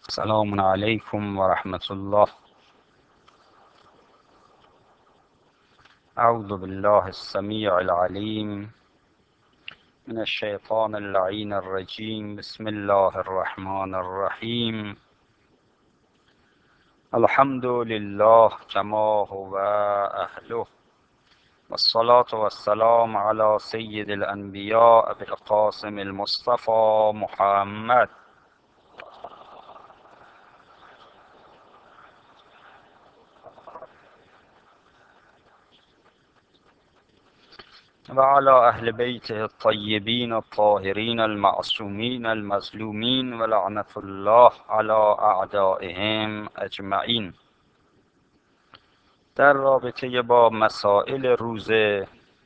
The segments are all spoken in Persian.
السلام عليكم ورحمة الله. أعوذ بالله السميع العليم من الشيطان اللعين الرجيم. بسم الله الرحمن الرحيم. الحمد لله كما هو أهله، والصلاة والسلام على سيد الأنبياء أبي القاسم المصطفى محمد وعلى أهل بيته الطيبين الطاهرين المعصومين المظلومين، ولعنة الله على أعدائهم أجمعین. در رابطه با مسائل روزه،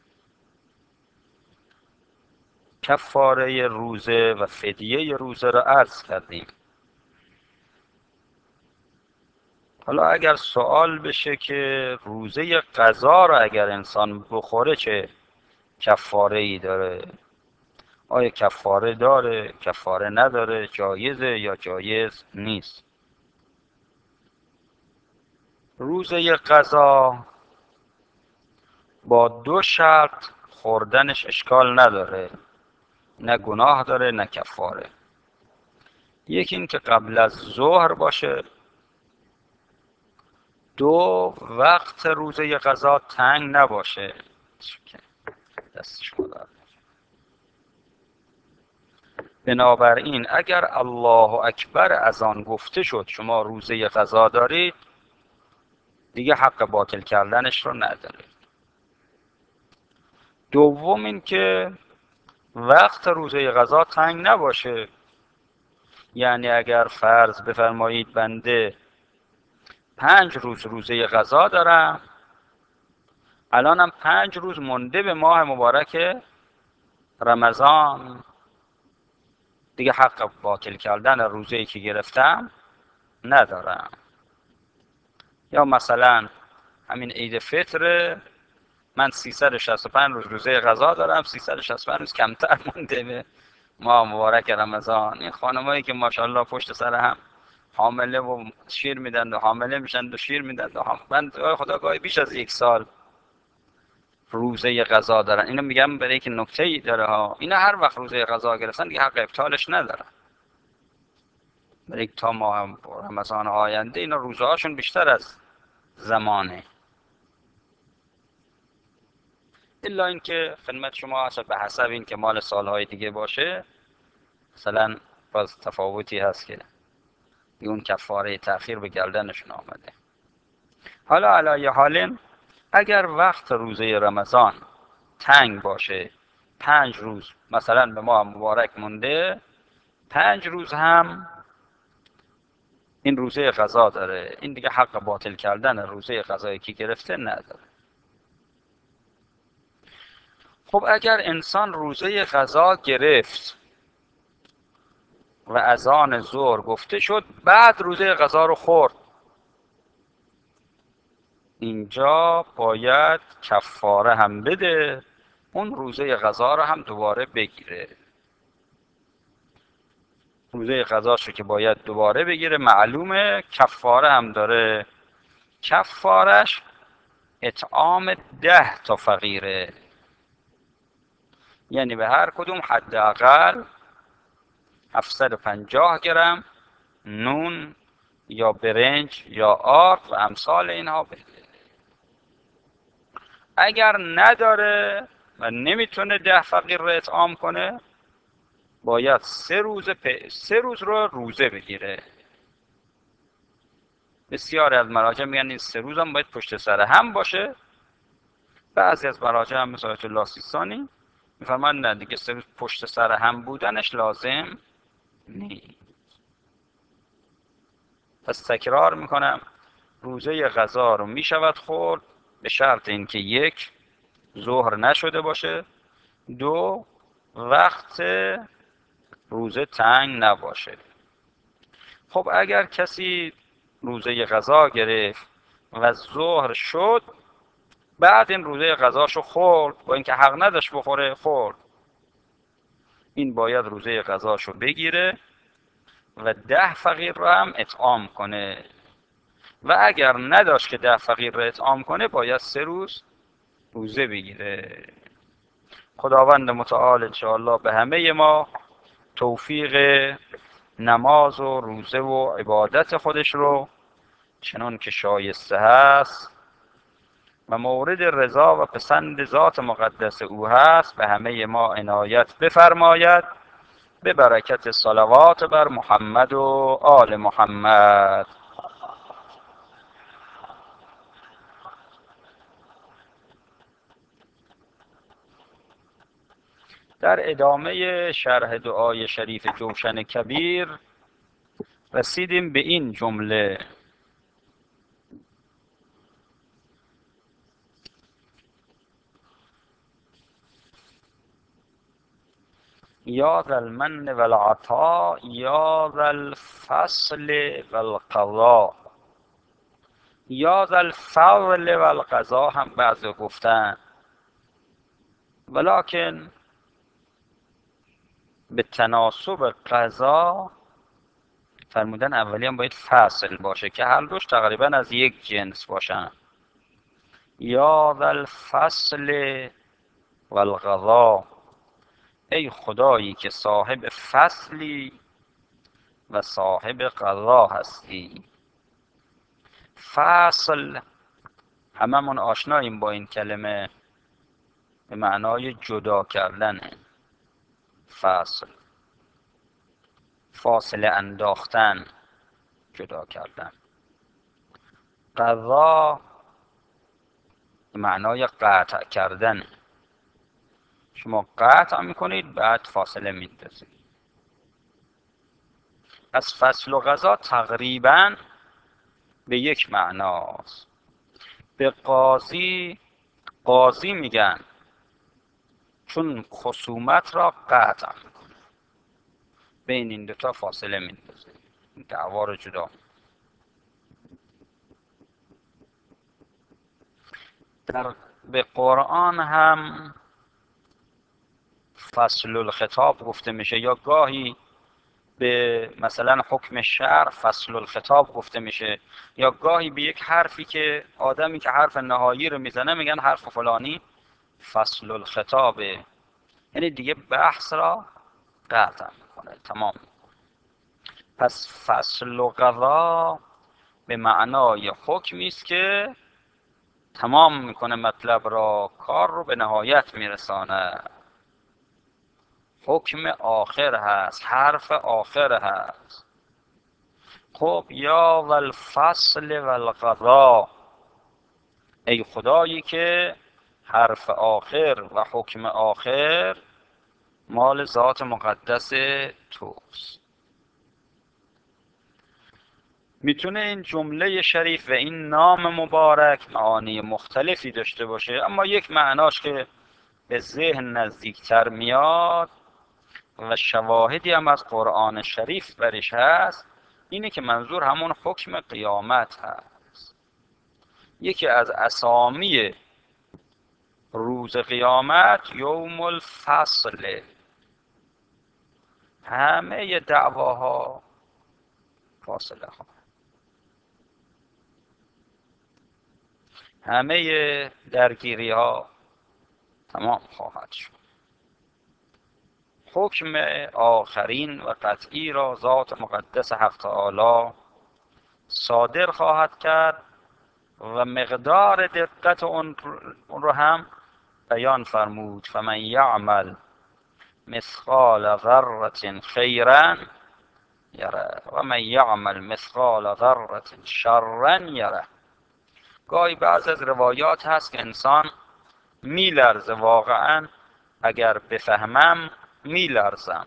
کفاره روزه و فدیه روزه را عرض کردیم. حالا اگر سوال بشه که روزه قضا را اگر انسان بخوره چه کفاره ای داره؟ آیا کفاره داره، کفاره نداره، جایزه یا جایز نیست؟ روزه قضا با دو شرط خوردنش اشکال نداره، نه گناه داره نه کفاره. یکی این که قبل از ظهر باشه، دو وقت روزه قضا تنگ نباشه. دستش خدا. بنابراین اگر الله اکبر از آن گفته شد شما روزه قضا دارید، دیگه حق باطل کردنش رو ندارید. دوم این که وقت روزه قضا تنگ نباشه، یعنی اگر فرض بفرمایید بنده 5 روز روزه قضا دارم، الانم 5 روز مونده به ماه مبارک رمضان، دیگه حق باطل کردن روزه‌ای که گرفتم ندارم. یا مثلا همین عید فطر، من 365 روز روزه قضا دارم، 365 روز کمتر مونده به ماه مبارک رمضان. این خانمایی که ماشاءالله پشت سر هم حامله و شیر میدن و حامله میشن و شیر میدن و من خدا گاهی بیش از 1 سال روزه قضا دارن. اینو میگم برای که نکته ای داره ها. اینا هر وقت روزه قضا گرفتن دیگه حق ابطالش ندارن، برای تا ماه رمضان آینده اینا روزه هاشون بیشتر از زمانه. الا اینکه خدمت شما هست به حسب این که مال سالهای دیگه باشه، مثلا باز تفاوتی هست که اون کفاره تأخیر به گردنشون آمده. حالا علی حال اگر وقت روزه رمضان تنگ باشه، 5 روز مثلا به ماه مبارک مونده، 5 روز هم این روزه قضا داره، این دیگه حق باطل کردن روزه قضایی که گرفته نداره. خب اگر انسان روزه قضا گرفت و اذان ظهر گفته شد بعد روزه قضا رو خورد، اینجا باید کفاره هم بده، اون روزه قضا رو هم دوباره بگیره. روزه قضاشو که باید دوباره بگیره، معلومه کفاره هم داره. کفارش اطعام 10 تا فقیره، یعنی به هر کدوم حداقل 750 گرم نون یا برنج یا آرد و امثال اینها بده. اگر نداره و نمیتونه 10 فقیر رو اطعام کنه، باید 3 روز رو روزه بگیره. بسیاری از مراجع میگن این 3 روز هم باید پشت سر هم باشه. بعضی از مراجع هم مثل آیت الله سیستانی میفرمان نه دیگه 3 روز پشت سر هم بودنش لازم نیست. پس تکرار میکنم، روزه قضا رو میشود خورد به شرط اینکه 1 ظهر نشده باشه، 2 وقت روزه تنگ نباشه. خب اگر کسی روزه قضا گرفت و ظهر شد، بعد این روزه قضاشو خورد، با اینکه حق نداشت بخوره خورد، این باید روزه قضاشو بگیره و 10 فقیر رو هم اطعام کنه و اگر نداشت که 10 فقیر رو اطعام کنه باید 3 روز روزه بگیره. خداوند متعال انشاءالله به همه ما توفیق نماز و روزه و عبادت خودش رو چنان که شایسته هست و مورد رضا و پسند ذات مقدس او هست به همه ما عنایت بفرماید، به برکت صلوات بر محمد و آل محمد. در ادامه شرح دعای شریف جوشن کبیر رسیدیم به این جمله: یا ذا المن والعطا یا ذا الفصل والقضا. یا ذا الفضل والقضا هم بعضی گفتن، ولکن به تناسب قضا فرمودن اولی هم باید فصل باشه که هر دوش تقریبا از یک جنس باشن. یا ذا الفصل والقضا، ای خدایی که صاحب فصلی و صاحب قضا هستی. فصل هممون آشناییم با این کلمه، به معنای جدا کردن. فصل فاصله انداختن، جدا کردن. قضا به معنای قطع کردن. شما قطع میکنید بعد فاصله میندازید. از فصل و قضا تقریبا به یک معناست. به قاضی میگن چون خصومت را قطع میکنه، بین این دوتا فاصله میندازه، دعوا رو جدا. به قرآن هم فصل الخطاب گفته میشه، یا گاهی به مثلا حکم شرع فصل الخطاب گفته میشه، یا گاهی به یک حرفی که آدمی که حرف نهایی رو میزنه میگن حرف فلانی فصل الخطابه، یعنی دیگه بحث را قطع میکنه، تمام. پس فصل و قضا به معنای حکمی است که تمام میکنه مطلب را، کار رو به نهایت میرسانه. حکم آخر هست، حرف آخر هست. خب یا والفصل والقضا، ای خدایی که حرف آخر و حکم آخر مال ذات مقدس توست. میتونه این جمله شریف و این نام مبارک معانی مختلفی داشته باشه، اما یک معناش که به ذهن نزدیکتر میاد و شواهدی هم از قرآن شریف برش هست اینه که منظور همون حکم قیامت هست. یکی از اسامی روز قیامت یوم الفصل، همه دعواها فاصله ها، همه درگیری ها تمام خواهد شد. حکم آخرین و قطعی را ذات مقدس حق تعالی صادر خواهد کرد و مقدار دقت اون رو هم بیان فرمود. فمن یعمل مثقال ذره خیرا یره و من یعمل مثقال ذره شرا یره. گاهی بعض از روایات هست که انسان میلرزه، واقعا اگر بفهمم میلرزم.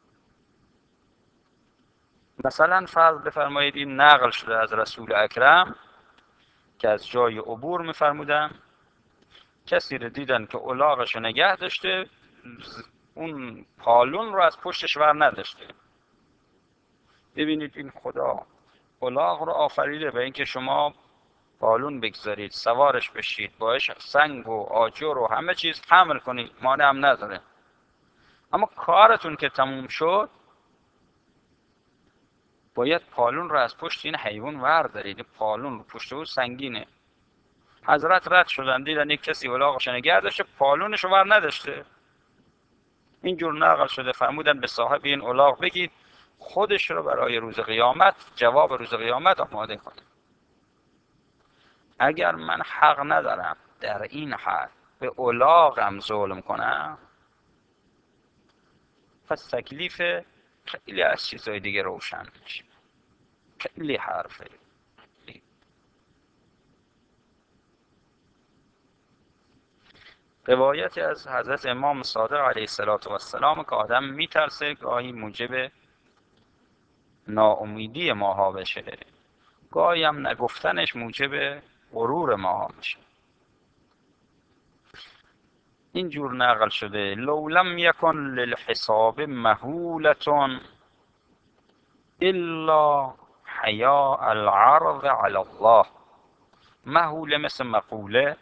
مثلا فرض بفرمایید این نقل شده از رسول اکرم که از جای عبور میفرمودن کسی رو دیدن که الاغش نگه داشته، اون پالون رو از پشتش ور نداشته. ببینید این خدا الاغ رو آفریده به اینکه شما پالون بگذارید، سوارش بشید، باش سنگ و آجر و همه چیز حمل کنید، مانع هم نداره. اما کارتون که تموم شد باید پالون رو از پشت این حیوان وردارید. پالون رو پشت او سنگینه. حضرت رد شدن دیدن یک کسی الاغش نگه داشته، پالونش رو ور نداشته. اینجور نقل شده. فرمودن به صاحب این الاغ بگید خودش رو برای روز قیامت، جواب روز قیامت آماده کنه. اگر من حق ندارم در این حد به الاغم ظلم کنم، پس تکلیف خیلی از چیزهای دیگه روشن میشه. خیلی حرفه. روایتی از حضرت امام صادق علیه السلام که آدم میترسه گاهی موجب ناامیدی ماها بشه، گاهی هم نگفتنش موجب غرور ماها میشه. اینجور نقل شده: لو لم یکن للحساب مهولة الا حیاء العرض علی الله. مهوله مثل مقوله،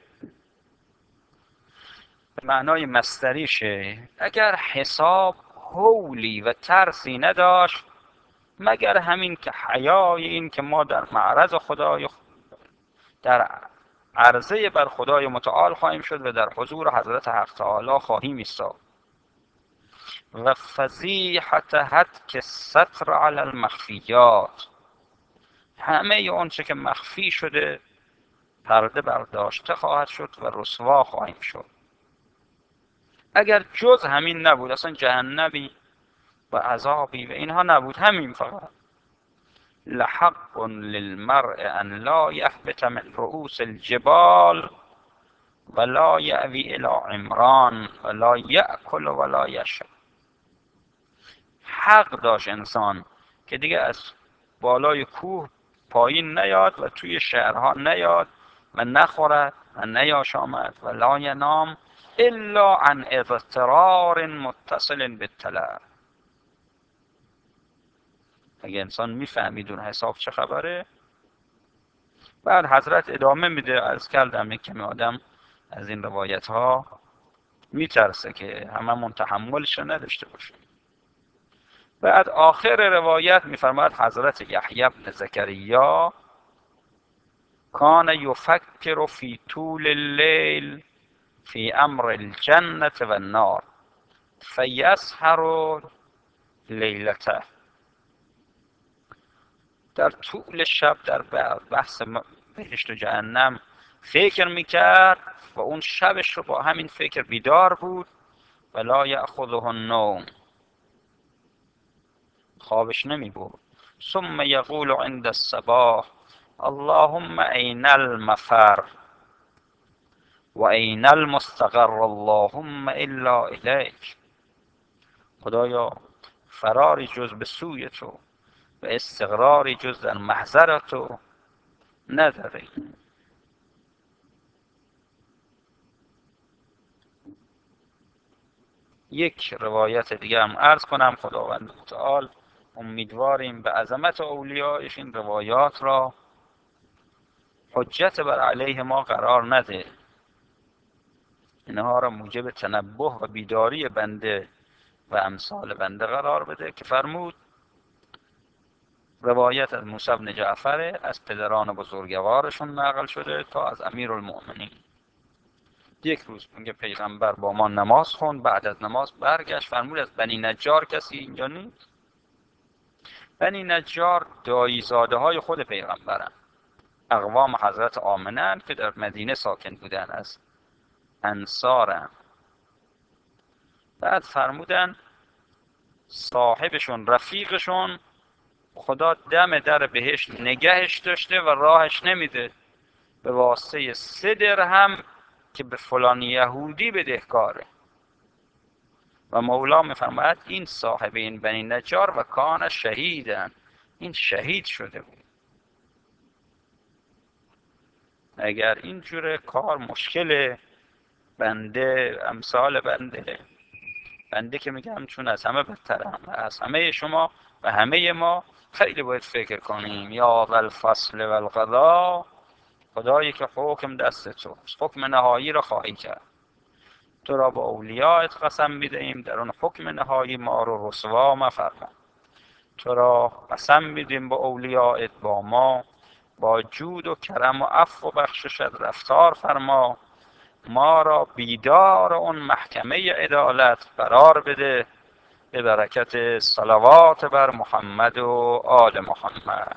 به معنای مصدریشه. اگر حساب هولی و ترسی نداشت مگر همین که حیای این که ما در معرض خدای، در عرضه بر خدای متعال خواهیم شد و در حضور حضرت حق تعالی خواهیم ایستاد. و فضیحت هتک ستر علی المخفیات، همه اون چه که مخفی شده پرده برداشته خواهد شد و رسوا خواهیم شد. اگر جز همین نبود، اصلا جهنمی و عذابی و اینها نبود، همین فقط، لحق للمرء ان لا یهبط من رؤوس الجبال ولا یأوی الى عمران ولا یأکل ولا یشرب. حق داشت انسان که دیگه از بالای کوه پایین نیاد و توی شهرها نیاد و نخورد و نیاشامد و لا ینام الا عن اضطرار متصل بالطلب. اگه انسان میفهمید اون حساب چه خبره. بعد حضرت ادامه میده. عرض کردم یک کمی آدم از این روایت ها میترسه که هممون تحملش نداشته باشه. بعد آخر روایت میفرماید حضرت یحیی بن زکریا کان یفکر فی طول اللیل فی امر الجنة و النار فیسهر لیلته. در طول شب در بحث بهشت و جهنم فکر میکرد و اون شبش رو با همین فکر بیدار بود. و لا یأخذه النوم، خوابش نمی بود. ثم یقول عند الصباح اللهم این المفر و این المستقر اللهم الا الیک. خدایا فراری جز به سوی تو و استقراری جز در محضر تو نداری. یک روایت دیگه هم عرض کنم. خداوند متعال امیدواریم به عظمت اولیایش این روایات را حجت بر علیه ما قرار نده، اینها را موجب تنبه و بیداری بنده و امثال بنده قرار بده که فرمود روایت از موسی بن جعفر از پدران بزرگوارشون نقل شده تا از امیرالمؤمنین. یک روز میگه پیغمبر با ما نماز خوند، بعد از نماز برگشت فرمود از بنی نجار کسی اینجا نیست؟ بنی نجار داییزاده های خود پیغمبرن، اقوام حضرت آمنن که در مدینه ساکن بودن، از انصارن. بعد فرمودن صاحبشون، رفیقشون، خدا دم در بهشت نگهش داشته و راهش نمیده به واسطه 3 درهم که به فلان یهودی بدهکاره. و مولا میفرماید این صاحب این بنی نجار و کان شهیدن، این شهید شده بود. اگر اینجور کار مشکل بنده، امثال بنده که میگم چون از همه بدترم، از همه شما و همه ما خیلی باید فکر کنیم. یا ذا الفصل و القضا، خدایی که حکم دست توست، حکم نهایی را خواهی کرد. تو را با اولیایت قسم میدهیم در اون حکم نهایی ما رو رسوا مفرما. تو را قسم میدیم با اولیایت با ما، با جود و کرم و عفو و بخششت رفتار فرما. ما را بیدار اون محکمه عدالت قرار بده، به برکت صلوات بر محمد و آل محمد.